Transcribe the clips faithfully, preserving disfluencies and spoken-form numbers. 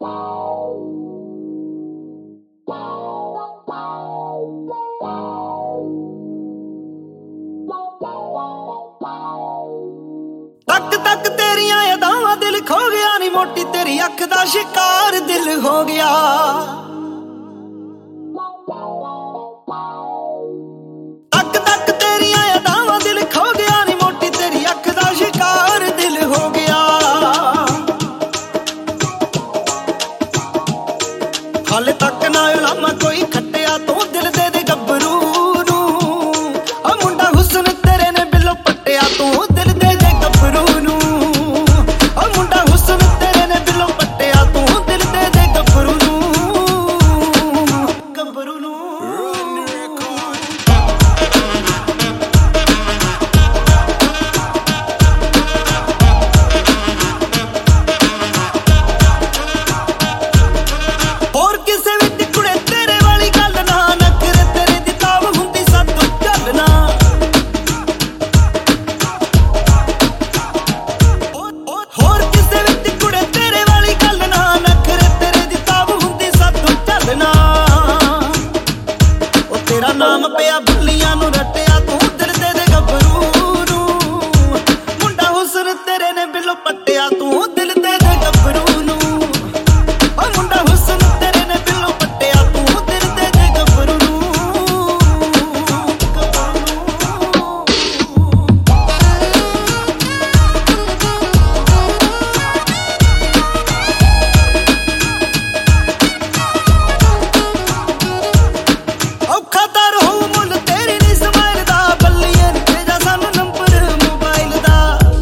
तक तक तेरिया अदावां दिल खो गया नी मोटी तेरी अख दा शिकार दिल हो गया। तक तक तेरिया अदावां दिल खो गया नी मोटी तेरी अख दा शिकार दिल हो गया। हाले तक ना उलामा कोई खट्टिया तू दिल दे दे गब्बरू नू। ओ मुंडा हुस्न तेरे ने बिलो पट्टिया तू दिल दे दे गब्बरू नू। ओ मुंडा हुस्न तेरे ने बिलो पट्टिया तू दिल दे दे गब्बरू नू। गब्बरू नू और किसे भी कुड़े तेरे वाली गल ना नखरे तेरे दी ताव हुंदी सातों चलना। और किसे भी कुड़े तेरे वाली गल ना नखरे तेरे दी ताव हुंदी सातों चलना। ओ तेरा नाम पिया बुल्लियां नू रटिया तू दिल दे दे गब्बरू नू। मुंडा हुस्न तेरे ने बिलो पट्टिया तू दिल दे दे गब्बरू नू। ओ मुंडा हुस्न तेरे ने बिलो पट्टिया तू दिल दे दे गब्बरू नू। औखा तार हो मुल तेरी नी स्माइल दा बल्लिए नी भेजा सानू नंबर मोबाइल दा।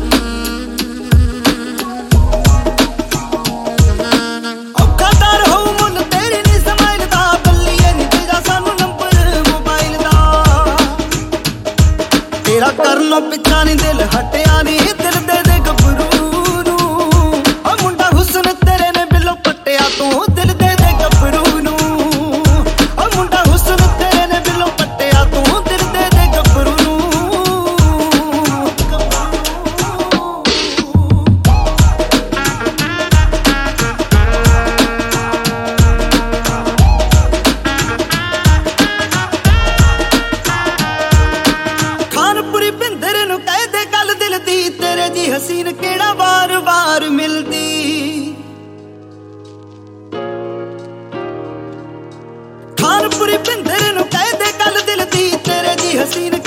औखा तार हो मुल तेरी नी स्माइल दा बल्लिए नी भेजा सानू नंबर मोबाइल दा। तेरा करनों पिछा नी दिल हटिया नी दिल दे दे गब्बरू नू। ओ मुंडा हुस्न तेरे ने बिलो पट्टिया तू दिल दे दे गब्बरू नू। ओ मुंडा हुस्न तेरे ने बिलो पट्टिया तू दिल दे दे गब्बरू नू। खानपुरी भिंदर नू कह दे गल दिल दी तेरे जी हसीन केड़ा वार वार मिलदी। खानपुरी भिंदर नू कह दे गल दिल दी तेरे जी हसीन